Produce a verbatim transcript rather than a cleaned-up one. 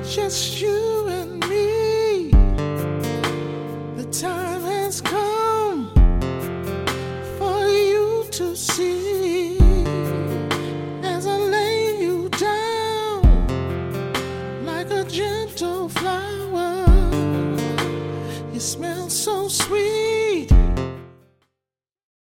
just you and me. The time has come for you to see. As I lay you down like a gentle flower, you smell so sweet.